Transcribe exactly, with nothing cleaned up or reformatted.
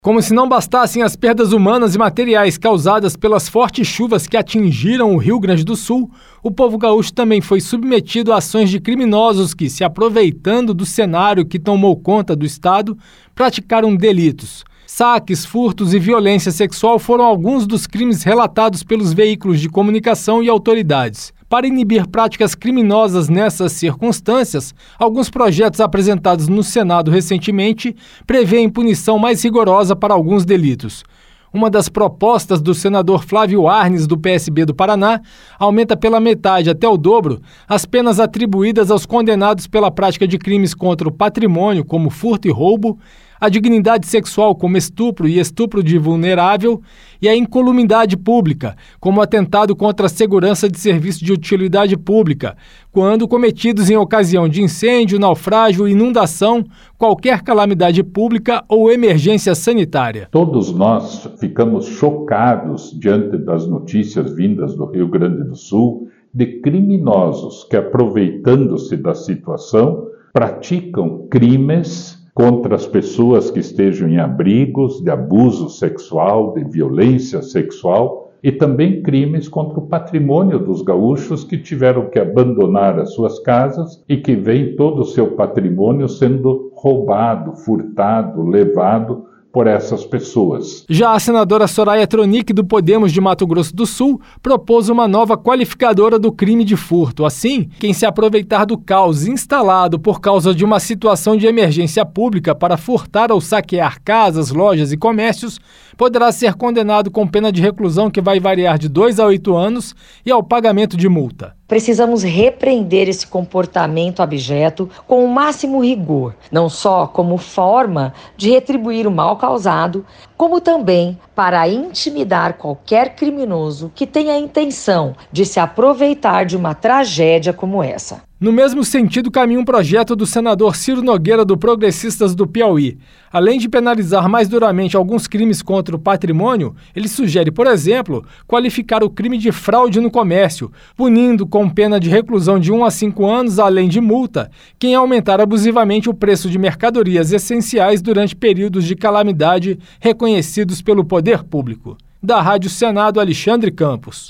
Como se não bastassem as perdas humanas e materiais causadas pelas fortes chuvas que atingiram o Rio Grande do Sul, o povo gaúcho também foi submetido a ações de criminosos que, se aproveitando do cenário que tomou conta do estado, praticaram delitos. Saques, furtos e violência sexual foram alguns dos crimes relatados pelos veículos de comunicação e autoridades. Para inibir práticas criminosas nessas circunstâncias, alguns projetos apresentados no Senado recentemente prevêem punição mais rigorosa para alguns delitos. Uma das propostas do senador Flávio Arnes, do P S B do Paraná, aumenta pela metade até o dobro as penas atribuídas aos condenados pela prática de crimes contra o patrimônio, como furto e roubo, a dignidade sexual, como estupro e estupro de vulnerável, e a incolumidade pública, como atentado contra a segurança de serviço de utilidade pública, quando cometidos em ocasião de incêndio, naufrágio, inundação, qualquer calamidade pública ou emergência sanitária. Todos nós ficamos chocados diante das notícias vindas do Rio Grande do Sul de criminosos que, aproveitando-se da situação, praticam crimes contra as pessoas que estejam em abrigos de abuso sexual, de violência sexual e também crimes contra o patrimônio dos gaúchos que tiveram que abandonar as suas casas e que veem todo o seu patrimônio sendo roubado, furtado, levado por essas pessoas. Já a senadora Soraya Tronic, do Podemos de Mato Grosso do Sul, propôs uma nova qualificadora do crime de furto. Assim, quem se aproveitar do caos instalado por causa de uma situação de emergência pública para furtar ou saquear casas, lojas e comércios, poderá ser condenado com pena de reclusão que vai variar de dois a oito anos e ao pagamento de multa. Precisamos repreender esse comportamento abjeto com o máximo rigor, não só como forma de retribuir o mal causado, como também para intimidar qualquer criminoso que tenha a intenção de se aproveitar de uma tragédia como essa. No mesmo sentido, caminha um projeto do senador Ciro Nogueira, do Progressistas do Piauí. Além de penalizar mais duramente alguns crimes contra o patrimônio, ele sugere, por exemplo, qualificar o crime de fraude no comércio, punindo com pena de reclusão de um a cinco anos, além de multa, quem aumentar abusivamente o preço de mercadorias essenciais durante períodos de calamidade reconhecidos pelo poder público. Da Rádio Senado, Alexandre Campos.